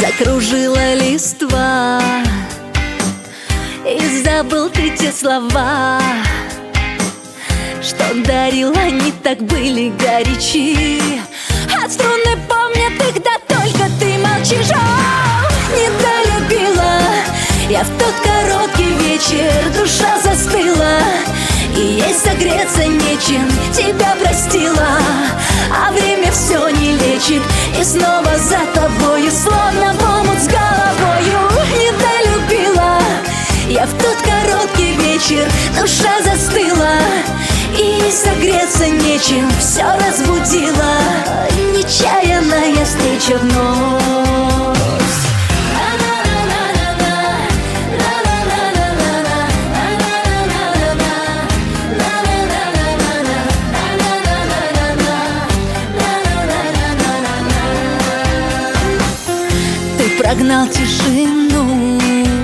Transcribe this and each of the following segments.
Закружила листва, и забыл ты те слова, что дарил, они так были горячи. А струны помнят их, да только ты молчишь. О, недолюбила я в тот короткий вечер, душа застыла, и ей согреться нечем, тебя простила. А время все не лечит, и снова за тобою, словно в омут с головою. Недолюбила я в тот короткий вечер, душа застыла, и согреться нечем, все разбудила нечаянная встреча вновь. Ты прогнал тишину,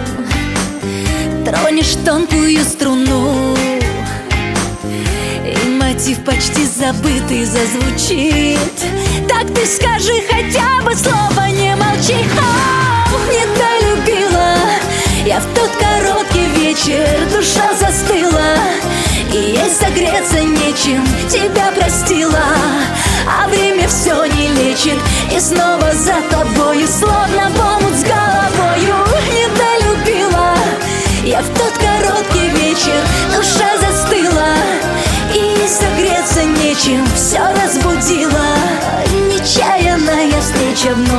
тронешь тонкую струну, и мотив почти забытый зазвучит. Так ты скажи хотя бы слово, не молчи. О, недолюбила я в тот короткий вечер, душа застыла, и ей согреться нечем, тебя простила. А время все не лечит, и снова за тобою, словно в омут с головою. Недолюбила я в тот короткий вечер, душа застыла, и согреться нечем, все разбудила нечаянная встреча вновь.